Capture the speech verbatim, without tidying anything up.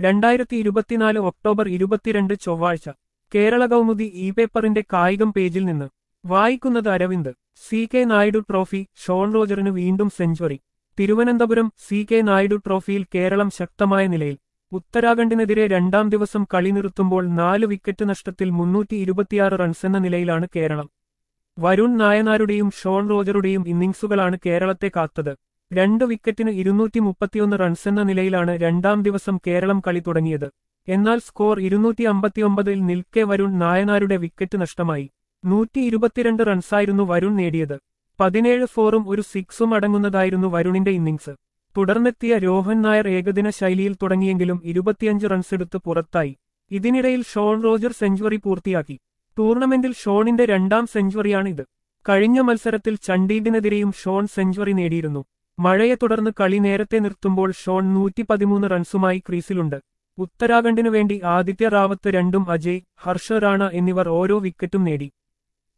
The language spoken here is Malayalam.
രണ്ടായിരത്തി ഇരുപത്തിനാല് ഒക്ടോബർ ഇരുപത്തിരണ്ട് ചൊവ്വാഴ്ച കേരള കൗമുദി ഇ പേപ്പറിന്റെ കായികം പേജിൽ നിന്ന് വായിക്കുന്നത് Aravind. C K Naidu trophy, Shaun റോജറിന് വീണ്ടും century. Thiruvananthapuram C K Naidu ട്രോഫിയിൽ കേരളം ശക്തമായ നിലയിൽ. ഉത്തരാഖണ്ഡിനെതിരെ രണ്ടാം ദിവസം കളി നിർത്തുമ്പോൾ നാല് വിക്കറ്റ് നഷ്ടത്തിൽ മുന്നൂറ്റി ഇരുപത്തിയാറ് റൺസെന്ന നിലയിലാണ് കേരളം. വരുൺ നായനാരുടെയും ഷോൺ റോജറുടെയും ഇന്നിംഗ്സുകളാണ് കേരളത്തെ കാത്തത്. രണ്ട് വിക്കറ്റിന് ഇരുന്നൂറ്റി മുപ്പത്തിയൊന്ന് റൺസെന്ന നിലയിലാണ് രണ്ടാം ദിവസം കേരളം കളി തുടങ്ങിയത്. എന്നാൽ സ്കോർ ഇരുന്നൂറ്റി അമ്പത്തിയൊമ്പതിൽ നിൽക്കെ വരുൺ നായനാരുടെ വിക്കറ്റ് നഷ്ടമായി. നൂറ്റി ഇരുപത്തിരണ്ട് റൺസായിരുന്നു വരുൺ നേടിയത്. പതിനേഴ് ഫോറും ഒരു സിക്സും അടങ്ങുന്നതായിരുന്നു വരുണിന്റെ ഇന്നിംഗ്സ്. തുടർന്നെത്തിയ രോഹൻ നായർ ഏകദിന ശൈലിയിൽ തുടങ്ങിയെങ്കിലും ഇരുപത്തിയഞ്ച് റൺസെടുത്ത് പുറത്തായി. ഇതിനിടയിൽ ഷോൺ റോജർ സെഞ്ചുറി പൂർത്തിയാക്കി. ടൂർണമെന്റിൽ ഷോണിന്റെ രണ്ടാം സെഞ്ചുറിയാണിത്. കഴിഞ്ഞ മത്സരത്തിൽ ചണ്ഡീഗഡിനെതിരെയും ഷോൺ സെഞ്ചുറി നേടിയിരുന്നു. മഴയെ തുടർന്ന് കളി നേരത്തെ നിർത്തുമ്പോൾ ഷോൺ നൂറ്റി പതിമൂന്ന് റൺസുമായി ക്രീസിലുണ്ട്. ഉത്തരാഖണ്ഡിനു വേണ്ടി ആദിത്യ റാവത്ത് രണ്ടും അജയ്, ഹർഷ റാണ എന്നിവർ ഓരോ വിക്കറ്റും നേടി.